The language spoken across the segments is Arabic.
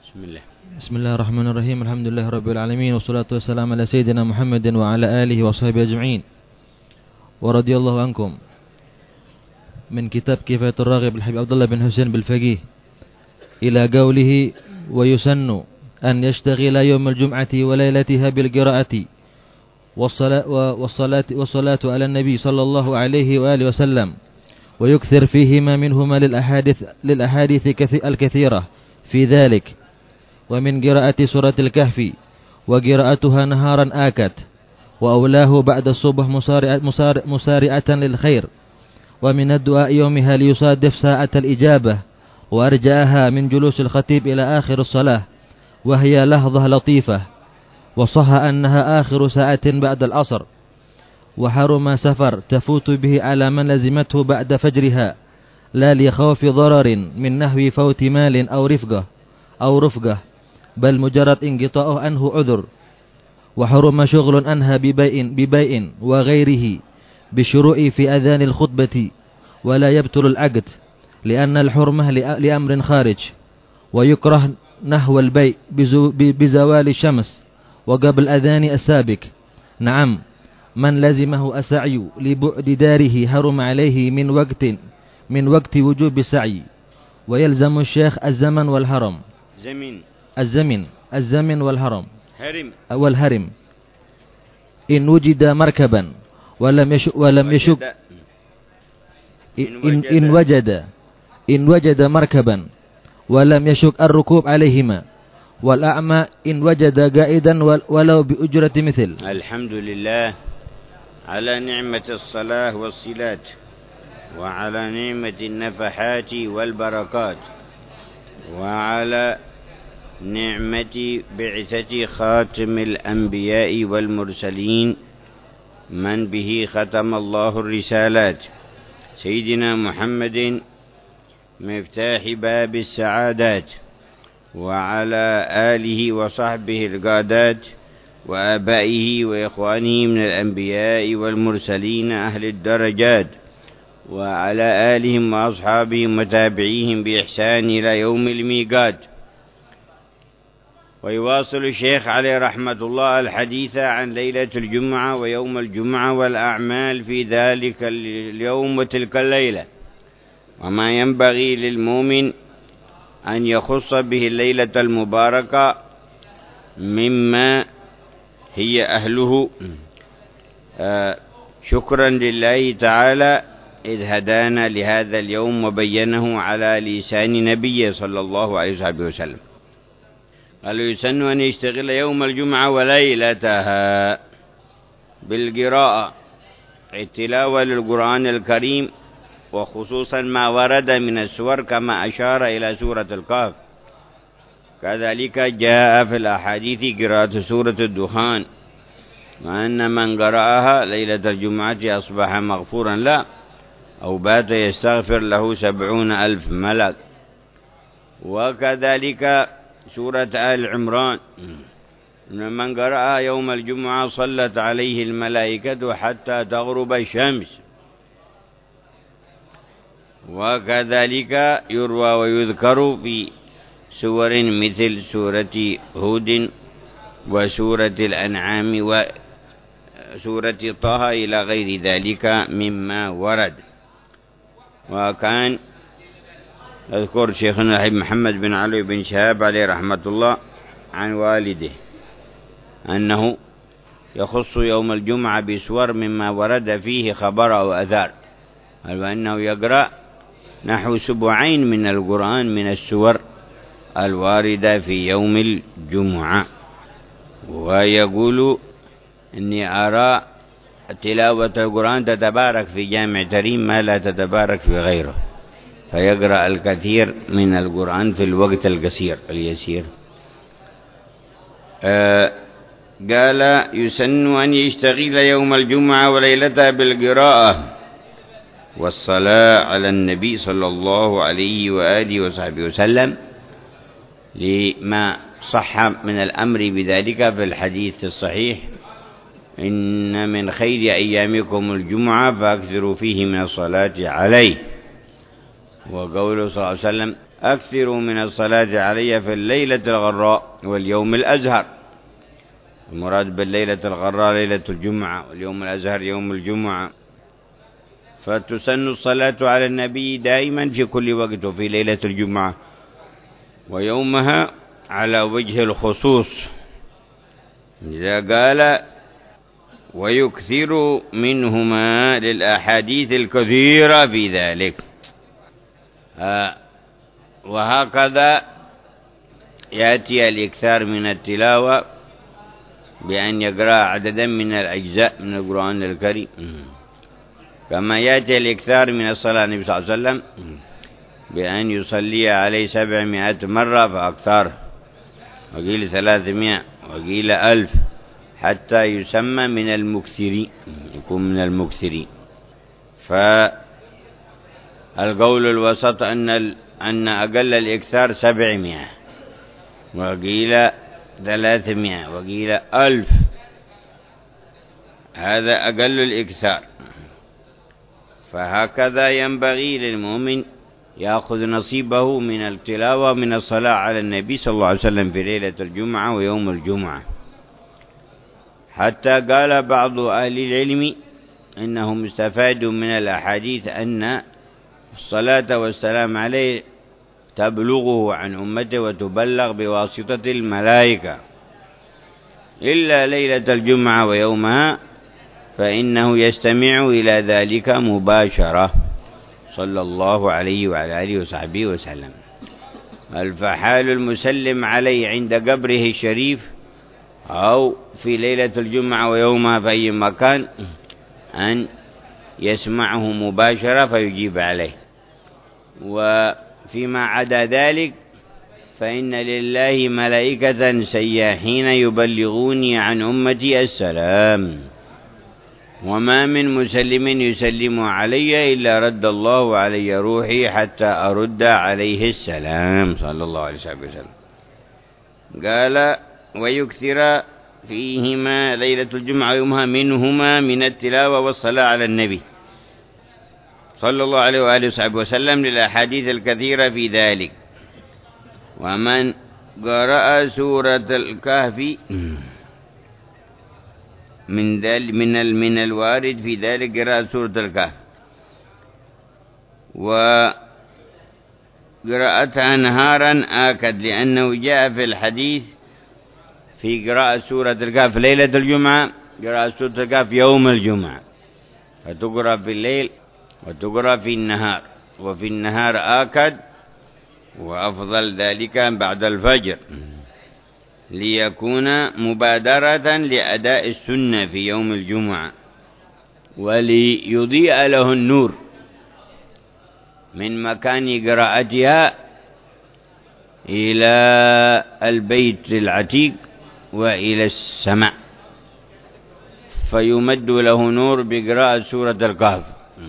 بسم الله الرحمن الرحيم. الحمد لله رب العالمين، والصلاة والسلام على سيدنا محمد وعلى آله وصحبه أجمعين. ورضي الله عنكم. من كتاب كفاية الراغب الحبيب عبد الله بن حسين بالفقيه إلى قوله: ويسن أن يشتغل يوم الجمعة وليلتها بالقراءة والصلاة على النبي صلى الله عليه وآله وسلم، ويكثر فيهما منهما للأحاديث الكثيرة في ذلك. ومن قراءة سورة الكهف وقراءتها نهارا آكت، وأولاه بعد الصبح مسارعة للخير. ومن الدعاء يومها ليصادف ساعة الإجابة، وأرجاها من جلوس الخطيب إلى آخر الصلاة، وهي لحظة لطيفة. وصح أنها آخر ساعة بعد العصر. وحرم سفر تفوت به على من لزمته بعد فجرها، لا لخوف ضرر من نحو فوت مال أو رفقة، بل مجرد انقطاعه عنه عذر. وحرم شغل عنها ببيع وغيره بالشروع في أذان الخطبة، ولا يبطل العقد لأن الحرمة لأمر خارج. ويكره نحو البيع بزوال الشمس وقبل أذان السابق. نعم، من لزمه السعي لبعد داره حرم عليه من وقت وجوب السعي. ويلزم الشيخ الزمن والهرم. الزمن والهرم إن وجد مركبا ولم يشك إن وجد مركبا ولم يشك الركوب عليهما. والأعمى إن وجد قائدا ولو بأجرة مثل. الحمد لله على نعمة الصلاة والصلات، وعلى نعمة النفحات والبركات، وعلى نعمة بعثة خاتم الأنبياء والمرسلين، من به ختم الله الرسالات، سيدنا محمد مفتاح باب السعادات، وعلى آله وصحبه القادات، وآبائه وإخوانه من الأنبياء والمرسلين أهل الدرجات، وعلى آلهم وأصحابهم وتابعيهم بإحسان إلى يوم الميقات. ويواصل الشيخ عليه رحمة الله الحديث عن ليلة الجمعة ويوم الجمعة والأعمال في ذلك اليوم وتلك الليلة، وما ينبغي للمؤمن أن يخص به الليلة المباركة مما هي أهله، شكرا لله تعالى إذ هدانا لهذا اليوم وبينه على لسان نبيه صلى الله عليه وسلم. قال: يسن أن يشتغل يوم الجمعة وليلتها بالقراءة، التلاوة للقرآن الكريم، وخصوصا ما ورد من السور كما أشار إلى سورة الكهف. كذلك جاء في الأحاديث قراءة سورة الدخان، وأن من قرأها ليلة الجمعة أصبح مغفورا له، أو بات يستغفر له 70,000 ملك. وكذلك سورة آل عمران، من قرأها يوم الجمعة صلت عليه الملائكة حتى تغرب الشمس. وكذلك يروى ويذكر في سور مثل سورة هود وسورة الأنعام وسورة طه إلى غير ذلك مما ورد. وكان أذكر شيخنا الحبيب محمد بن علي بن شهاب عليه رحمة الله عن والده أنه يخص يوم الجمعة بسور مما ورد فيه خبر أو أثار، وأنه يقرأ نحو 7 من القرآن من السور الواردة في يوم الجمعة. ويقول إني أرى تلاوة القرآن تتبارك في جامع تريم ما لا تتبارك في غيره، فيقرأ الكثير من القرآن في الوقت القصير اليسير. قال: يسن أن يشتغل يوم الجمعة وليلتها بالقراءة والصلاة على النبي صلى الله عليه وآله وصحبه وسلم، لما صح من الأمر بذلك في الحديث الصحيح: إن من خير أيامكم الجمعة فأكثروا فيه من الصلاة عليه. وقوله صلى الله عليه وسلم: أكثروا من الصلاة علي في الليلة الغراء واليوم الأزهر. المراد بالليلة الغراء ليلة الجمعة، واليوم الأزهر يوم الجمعة. فتسن الصلاة على النبي دائما في كل وقت، وفي ليلة الجمعة ويومها على وجه الخصوص. إذا قال ويكثر منهما للأحاديث الكثيرة في ذلك. وهكذا يأتي الإكثار من التلاوة بأن يقرأ عددا من الأجزاء من القرآن الكريم، كما يأتي الإكثار من الصلاة على النبي صلى الله عليه وسلم بأن يصلي عليه 700 مرة فأكثر، وقيل 300 وقيل 1000، حتى يسمى من المكثرين، يكون من المكثرين. فالقول الوسط أن أقل الإكثار 700 وقيل 300 وقيل 1000، هذا أقل الإكثار. فهكذا ينبغي للمؤمن يأخذ نصيبه من التلاوة من الصلاة على النبي صلى الله عليه وسلم في ليلة الجمعة ويوم الجمعة. حتى قال بعض أهل العلم إنهم استفادوا من الأحاديث أن الصلاة والسلام عليه تبلغه عن أمته وتبلغ بواسطة الملائكة، إلا ليلة الجمعة ويومها فإنه يستمع إلى ذلك مباشرة صلى الله عليه وعلى آله وصحبه وسلم. فحال المسلم عليه عند قبره الشريف أو في ليلة الجمعة ويومها في أي مكان أن يسمعه مباشرة فيجيب عليه. وفيما عدا ذلك فإن لله ملائكة سياحين يبلغوني عن أمتي السلام، وما من مسلم يسلم علي إلا رد الله علي روحي حتى أرد عليه السلام صلى الله عليه وسلم. قال ويكثر فيهما ليلة الجمعة يومها منهما من التلاوة والصلاة على النبي صلى الله عليه وآله وصحبه وسلم للأحاديث الكثيرة في ذلك. ومن قرأ سورة الكهف من الوارد في ذلك قراءة سورة الكهف، وقراءتها نهارا آكد، لأنه جاء في الحديث في قراءة سورة الكهف ليلة الجمعة قراءة سورة الكهف يوم الجمعة، فتقرأ في الليل وتقرأ في النهار، وفي النهار آكد، وأفضل ذلك بعد الفجر، ليكون مبادرة لأداء السنة في يوم الجمعة، وليضيء له النور من مكان قراءتها إلى البيت العتيق وإلى السماء، فيمد له نور بقراءة سورة الكهف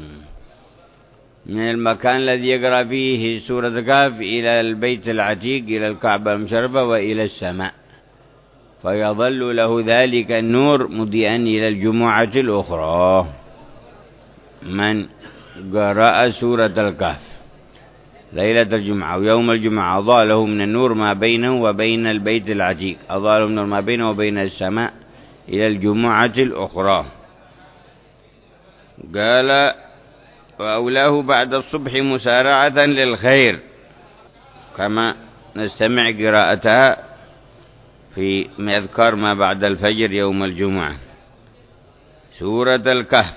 من المكان الذي يقرأ فيه سورة الكهف إلى البيت العتيق إلى الكعبة المشرفة وإلى السماء، فيظل له ذلك النور مضيئا إلى الجمعة الأخرى. من قرأ سورة الكهف ليلة الجمعة ويوم الجمعة أضاء له من النور ما بينه وبين البيت العتيق، أضاء له من النور ما بينه وبين السماء إلى الجمعة الأخرى. قال وأولاه بعد الصبح مسارعة للخير، كما نستمع قراءتها في أذكار ما بعد الفجر يوم الجمعة. سورة الكهف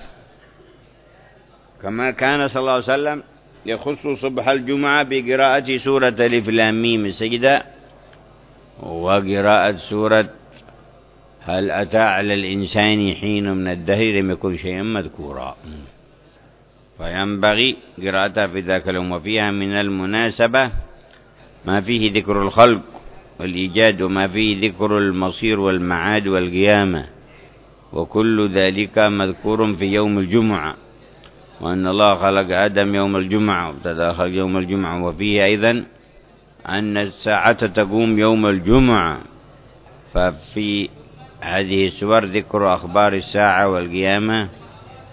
كما كان صلى الله عليه وسلم يخص صبح الجمعة بقراءة سورة ألف لام ميم السجدة، وقراءة سورة هل أتى على الإنسان حين من الدهر لم يكن شيئا مذكورا، فينبغي قراءتها في ذاك اليوم. وفيها من المناسبة ما فيه ذكر الخلق والإيجاد، وما فيه ذكر المصير والمعاد والقيامة، وكل ذلك مذكور في يوم الجمعة، وأن الله خلق آدم يوم الجمعة وابتدأ خلق يوم الجمعة. وفيه أيضا أن الساعة تقوم يوم الجمعة، ففي هذه السور ذكر أخبار الساعة والقيامة،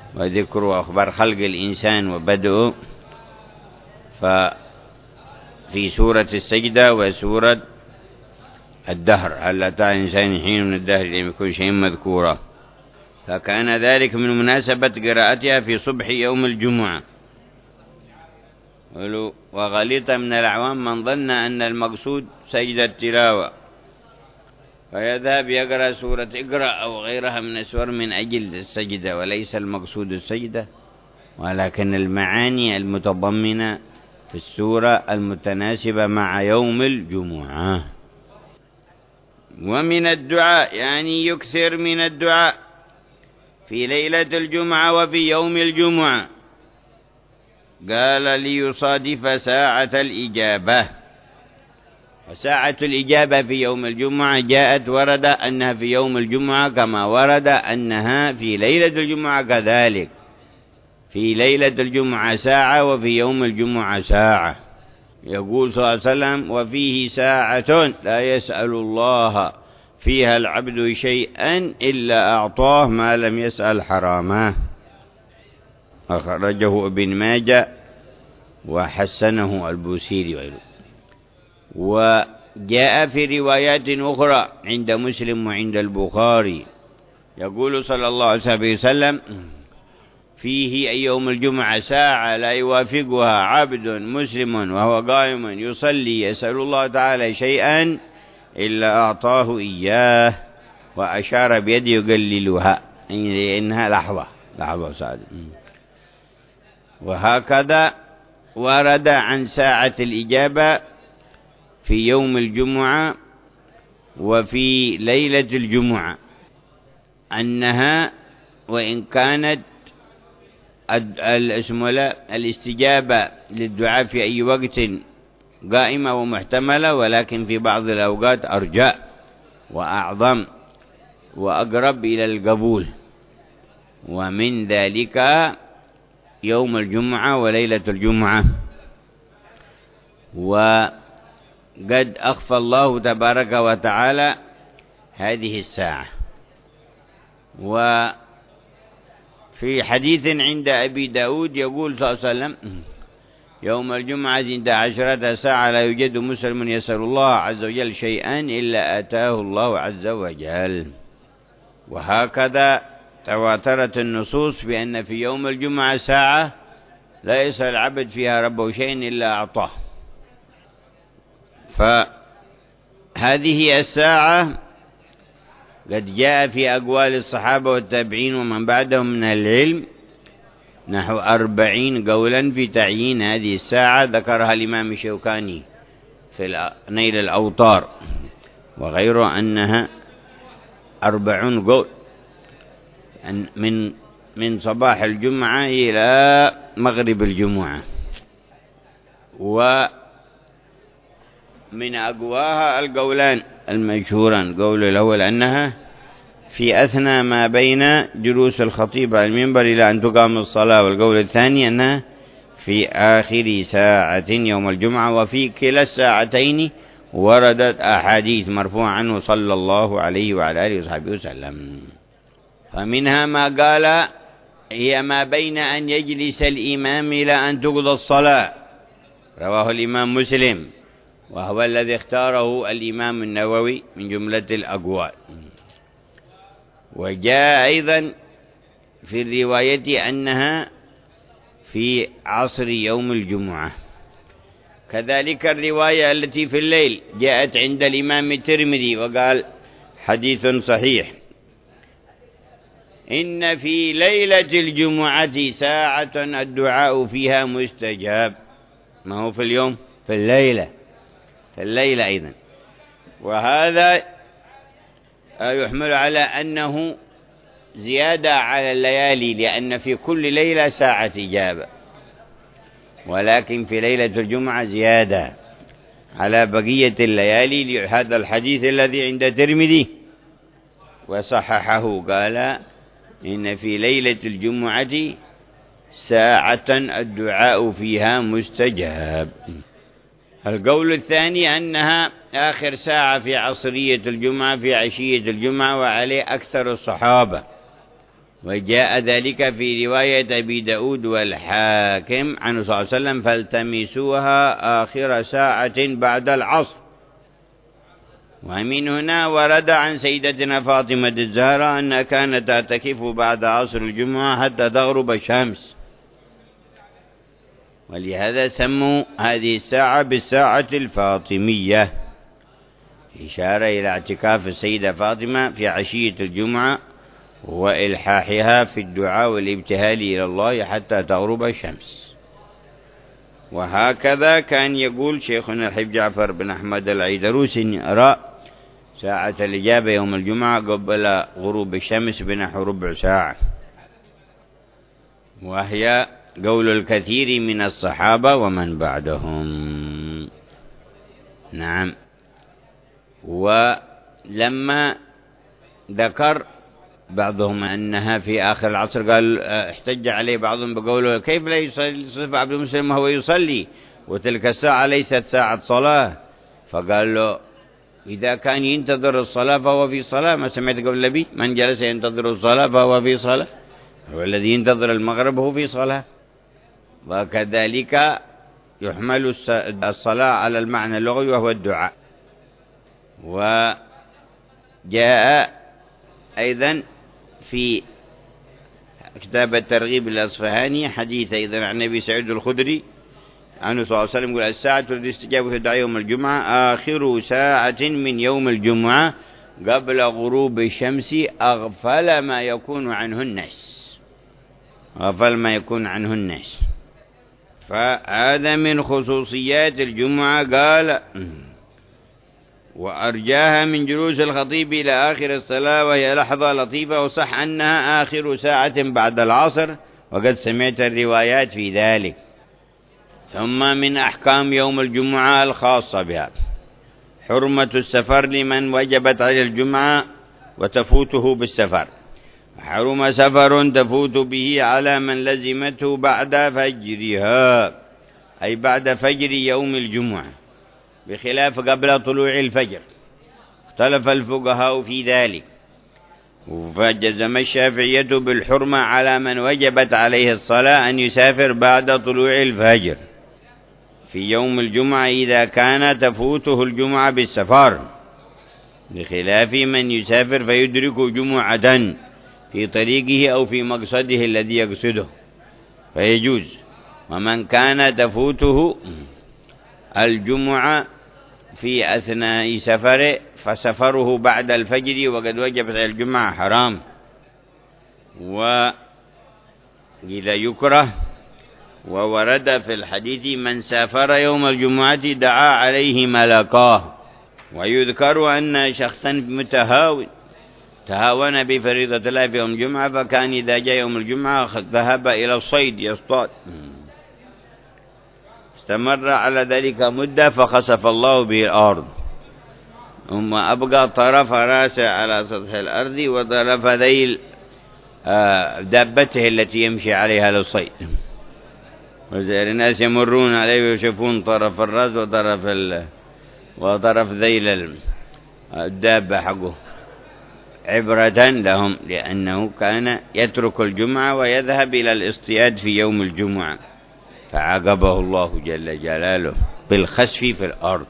وذكر أخبار خلق الإنسان وبدءه. ففي في سورة السجدة وسورة الدهر، هل أتى إنسان حين من الدهر لم يكن شيء مذكورا، فكان ذلك من مناسبة قراءتها في صبح يوم الجمعة. وغلط من الأعوام من ظن أن المقصود سجدة التلاوة، فيذهب يقرأ سورة اقرأ أو غيرها من السور من أجل السجدة، وليس المقصود السجدة، ولكن المعاني المتضمنة في السورة المتناسبة مع يوم الجمعة. ومن الدعاء يعني يكثر من الدعاء في ليلة الجمعة وفي يوم الجمعة. قال ليصادف ساعة الإجابة، وساعة الإجابة في يوم الجمعة جاءت ورد أنها في يوم الجمعة كما ورد أنها في ليلة الجمعة كذلك، في ليلة الجمعة ساعة وفي يوم الجمعة ساعة. يقول صلى الله عليه وسلم وفيه ساعة لا يسأل الله فيها العبد شيئا إلا أعطاه ما لم يسأل حراما، أخرجه ابن ماجه وحسنه البوسيري وغيره. وجاء في روايات أخرى عند مسلم وعند البخاري يقول صلى الله عليه وسلم فيه أي يوم الجمعة ساعة لا يوافقها عبد مسلم وهو قائم يصلي يسأل الله تعالى شيئا إلا أعطاه إياه، وأشار بيده يقللها إنها لحظة سعادة. وهكذا ورد عن ساعة الإجابة في يوم الجمعة وفي ليلة الجمعة أنها وإن كانت الاستجابة للدعاء في أي وقت قائمة ومحتملة، ولكن في بعض الأوقات أرجاء وأعظم وأقرب إلى القبول، ومن ذلك يوم الجمعة وليلة الجمعة. وقد أخفى الله تبارك وتعالى هذه الساعة. وفي حديث عند أبي داود يقول صلى الله عليه وسلم يوم الجمعة عند 10 ساعة لا يوجد مسلم يسأل الله عز وجل شيئا إلا آتاه الله عز وجل. وهكذا تواترت النصوص بأن في يوم الجمعة ساعة لا يسأل العبد فيها ربه شيئا إلا أعطاه. فهذه الساعة قد جاء في أقوال الصحابة والتابعين ومن بعدهم من العلم نحو 40 قولا في تعيين هذه الساعة، ذكرها الإمام الشوكاني في نيل الأوطار وغيره أنها 40 قول من صباح الجمعة إلى مغرب الجمعة. ومن أقواها القولان المشهوران، قول الأول أنها في أثناء ما بين جلوس الخطيب على المنبر إلى أن تقام الصلاة، والقول الثاني أنها في آخر ساعة يوم الجمعة. وفي كلا الساعتين وردت أحاديث مرفوعة عنه صلى الله عليه وعلى آله وصحبه وسلم. فمنها ما قال هي ما بين أن يجلس الإمام إلى أن تقضى الصلاة، رواه الإمام مسلم، وهو الذي اختاره الإمام النووي من جملة الأقوال. وجاء أيضا في الرواية أنها في عصر يوم الجمعة. كذلك الرواية التي في الليل جاءت عند الإمام الترمذي وقال حديث صحيح إن في ليلة الجمعة ساعة الدعاء فيها مستجاب. ما هو في اليوم، في الليلة أيضا. وهذا يحمل على أنه زيادة على الليالي، لأن في كل ليلة ساعة إجابة، ولكن في ليلة الجمعة زيادة على بقية الليالي، لهذا الحديث الذي عند الترمذي وصححه قال إن في ليلة الجمعة ساعة الدعاء فيها مستجاب. القول الثاني أنها آخر ساعة في عصرية الجمعة في عشية الجمعة، وعليه أكثر الصحابة وجاء ذلك في رواية أبي داود والحاكم عنه صلى الله عليه وسلم: فالتمسوها آخر ساعة بعد العصر. ومن هنا ورد عن سيدتنا فاطمة الزهراء أنها كانت تعتكف بعد عصر الجمعة حتى تغرب الشمس، ولهذا سموا هذه الساعة بالساعة الفاطمية، إشارة إلى اعتكاف السيدة فاطمة في عشية الجمعة وإلحاحها في الدعاء والابتهال إلى الله حتى تغرب الشمس. وهكذا كان يقول شيخنا الحبيب جعفر بن أحمد العيدروسي: أرى ساعة الإجابة يوم الجمعة قبل غروب الشمس بنحو ربع ساعة، وهي قول الكثير من الصحابة ومن بعدهم. نعم. ولما ذكر بعضهم أنها في آخر العصر قال احتج عليه بعضهم بقوله: كيف لا يصلي عبد المسلم وهو يصلي وتلك الساعة ليست ساعة صلاة؟ فقال له: إذا كان ينتظر الصلاة فهو في صلاة. ما سمعت قول النبي: من جلس ينتظر الصلاة فهو في صلاة، والذي ينتظر المغرب هو في صلاة. وكذلك يحمل الصلاة على المعنى اللغوي وهو الدعاء. وجاء أيضا في كتاب الترغيب الأصفهاني حديث أيضا عن النبي سعيد الخدري عنه صلى الله عليه وسلم يقول: الساعة التي استجاب في الدعاء يوم الجمعة آخر ساعة من يوم الجمعة قبل غروب الشمس أغفل ما يكون عنه الناس. أغفل ما يكون عنه الناس. فهذا من خصوصيات الجمعة. قال: وأرجاها من جلوس الخطيب إلى آخر الصلاة، وهي لحظة لطيفة، وصح أنها آخر ساعة بعد العصر، وقد سمعت الروايات في ذلك. ثم من أحكام يوم الجمعة الخاصة بها: حرمة السفر لمن وجبت عليه الجمعة وتفوته بالسفر. حرم سفر تفوت به على من لزمته بعد فجرها، أي بعد فجر يوم الجمعة، بخلاف قبل طلوع الفجر. اختلف الفقهاء في ذلك، فجزم الشافعية بالحرمة على من وجبت عليه الصلاة أن يسافر بعد طلوع الفجر في يوم الجمعة إذا كان تفوته الجمعة بالسفر، بخلاف من يسافر فيدرك جمعة في طريقه أو في مقصده الذي يقصده فيجوز. ومن كان تفوته الجمعة في أثناء سفره فسفره بعد الفجر وقد وجبت الجمعة حرام. وقيل يكره. وورد في الحديث: من سافر يوم الجمعة دعا عليه ملكاه. ويذكر أن شخصا تهاون بفريضة الله في يوم الجمعة، فكان إذا جاء يوم الجمعة ذهب إلى الصيد يصطاد، استمر على ذلك مدة فخسف الله به الأرض، ثم أبقى طرف راسه على سطح الأرض وطرف ذيل دابته التي يمشي عليها للصيد. وزير الناس يمرون عليه ويشوفون طرف الراس وطرف ذيل الدابة حقه، عبرة لهم، لأنه كان يترك الجمعة ويذهب إلى الاصطياد في يوم الجمعة، فعاقبه الله جل جلاله بالخسف في الأرض.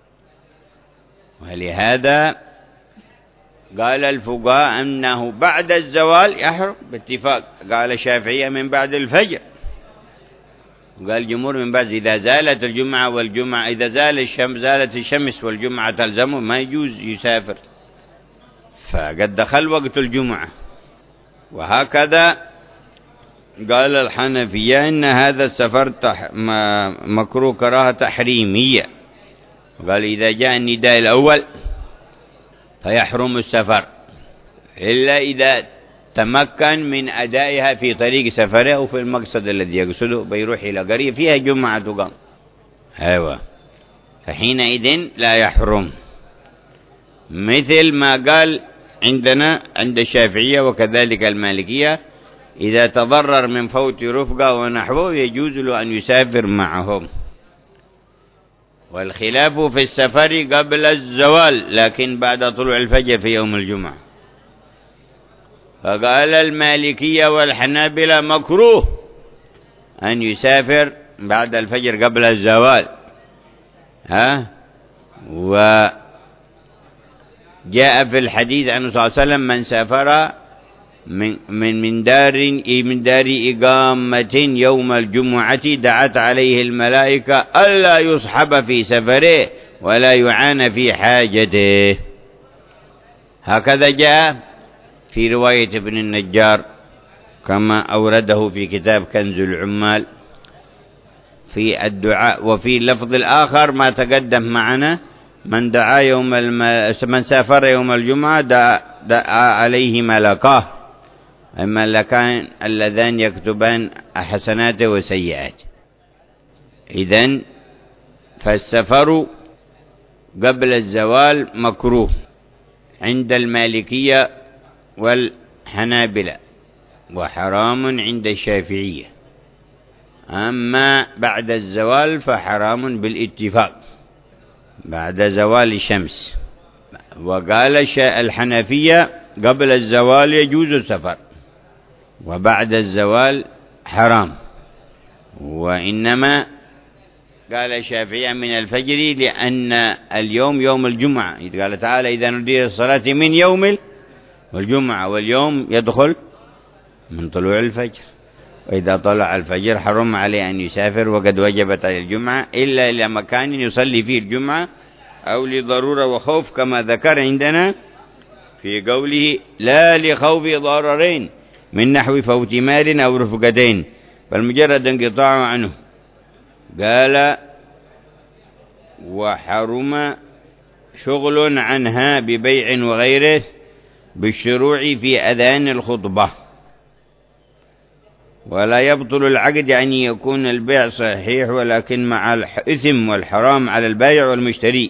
ولهذا قال الفقهاء أنه بعد الزوال يحرم باتفاق. قال الشافعية من بعد الفجر، وقال الجمهور من بعد. إذا زالت الجمعة والجمعة إذا زالت الشمس والجمعة تلزمه ما يجوز يسافر، فقد دخل وقت الجمعة. وهكذا قال الحنفية إن هذا السفر مكروه كراهة تحريمية. قال إذا جاء النداء الأول فيحرم السفر إلا إذا تمكن من أدائها في طريق سفره أو في المقصد الذي يقصده، بيروح إلى قرية فيها جمعة تقام، أيوة، فحينئذ لا يحرم. مثل ما قال عندنا عند الشافعية وكذلك المالكية: إذا تضرر من فوت رفقة ونحوه يجوز له أن يسافر معهم. والخلاف في السفر قبل الزوال، لكن بعد طلوع الفجر في يوم الجمعة. فقال المالكية والحنابلة مكروه أن يسافر بعد الفجر قبل الزوال. وجاء في الحديث عنه صلى الله عليه وسلم: من سافر من دار إقامة يوم الجمعة دعت عليه الملائكة ألا يصحب في سفره ولا يعان في حاجته. هكذا جاء في رواية ابن النجار كما أورده في كتاب كنز العمال في الدعاء. وفي اللفظ الآخر ما تقدم معنا: من سافر يوم الجمعة دعا عليه ملكاه، الملكان اللذان يكتبان حسناته وسيئاته. إذن فالسفر قبل الزوال مكروه عند المالكية والحنابلة، وحرام عند الشافعية. أما بعد الزوال فحرام بالاتفاق بعد زوال الشمس. وقال الحنفية: قبل الزوال يجوز السفر، وبعد الزوال حرام. وإنما قال الشافعية من الفجر، لأن اليوم يوم الجمعة، قال تعالى: إذا نودي للصلاة من يوم الجمعة، واليوم يدخل من طلوع الفجر. وإذا طلع الفجر حرم عليه أن يسافر، وقد وجبت عليه الجمعة إلا إلى مكان يصلي فيه الجمعة أو لضرورة وخوف، كما ذكر عندنا في قوله: لا لخوف ضررين من نحو فوت مال أو رفقتين، فالمجرد انقطاع عنه. قال: وحرم شغل عنها ببيع وغيره بالشروع في أذان الخطبة. ولا يبطل العقد، يعني يكون البيع صحيح ولكن مع الإثم والحرام على البائع والمشتري،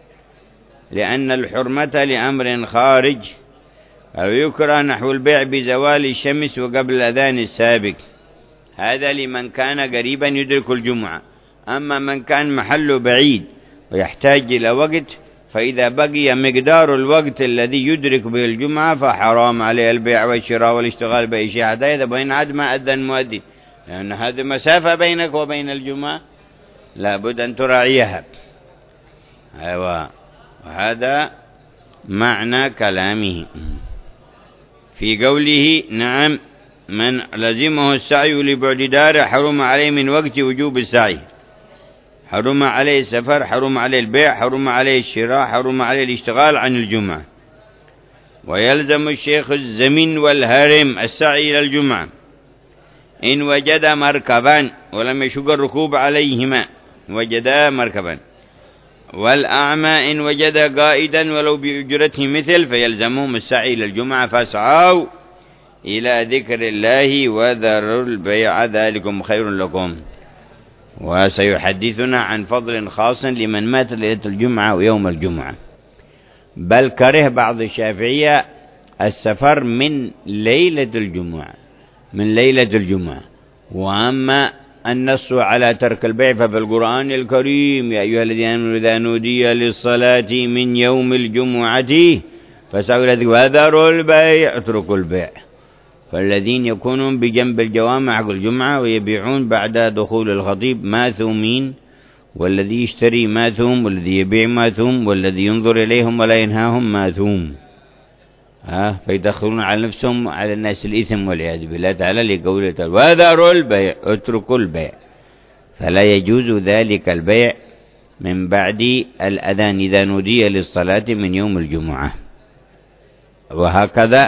لأن الحرمة لأمر خارج. أو يكره نحو البيع بزوال الشمس وقبل الأذان السابق، هذا لمن كان قريبا يدرك الجمعة. أما من كان محله بعيد ويحتاج إلى وقت، فإذا بقي مقدار الوقت الذي يدرك به الجمعة فحرام عليه البيع والشراء والاشتغال بأي شيء حتى إذا بين عد ما أذن مؤذن، لأن هذه مسافة بينك وبين الجمعة لابد أن تراعيها. أيوة، وهذا معنى كلامه في قوله: نعم، من لزمه السعي لبعد داره حرم عليه من وقت وجوب السعي، حرم عليه السفر، حرم عليه البيع، حرم عليه الشراء، حرم عليه الاشتغال عن الجمعة. ويلزم الشيخ الزمن والهرم السعي إلى الجمعة إن وجد مركبا ولم يشق الركوب عليهما، وجدا مركبا. والأعمى إن وجد قائدا ولو بأجرته مثل، فيلزمهم السعي إلى الجمعة. فاسعوا إلى ذكر الله وذروا البيع ذلكم خير لكم. وسيحدثنا عن فضل خاص لمن مات ليلة الجمعة ويوم الجمعة. بل كره بعض الشافعية السفر من ليلة الجمعة. وأما النص على ترك البيع ففي القرآن الكريم: يا أيها الذين آمنوا إذا نودي للصلاة من يوم الجمعة فاسعوا إلى ذكر وذروا البيع، اتركوا البيع. فالذين يكونون بجنب الجوامع حق الجمعة ويبيعون بعد دخول الخطيب ماثومين، والذي يشتري ماثوم، والذي يبيع ماثوم، والذي ينظر إليهم ولا ينهاهم ماثوم. فيدخلون على نفسهم على الناس الإثم والعياذ بالله تعالى، لقوله تعالى: وذروا البيع، اتركوا البيع. فلا يجوز ذلك البيع من بعد الأذان إذا نودي للصلاة من يوم الجمعة. وهكذا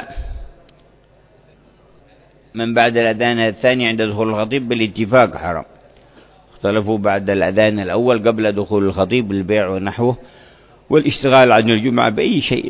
من بعد الأذان الثاني عند دخول الخطيب بالاتفاق حرام. اختلفوا بعد الأذان الأول قبل دخول الخطيب بالبيع ونحوه والاشتغال عن الجمعة بأي شيء،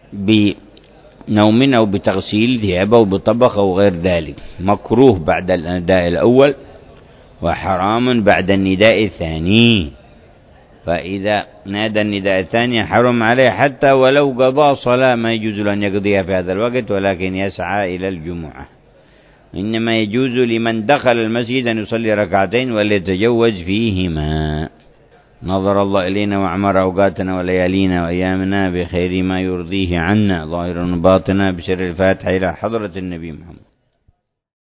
بنوم أو بتغسيل ثياب أو بطبخ أو غير ذلك. مكروه بعد النداء الأول، وحرام بعد النداء الثاني. فإذا نادى النداء الثاني حرم عليه حتى ولو قضى صلاة، ما يجوز له أن يقضيها في هذا الوقت، ولكن يسعى إلى الجمعة. إنما يجوز لمن دخل المسجد أن يصلي ركعتين وليتجوز فيهما. نظر الله إلينا وأعمر أوقاتنا وليالينا وأيامنا بخير ما يرضيه عنا ظاهرا وباطنا بشر الفاتحة إلى حضرة النبي محمد.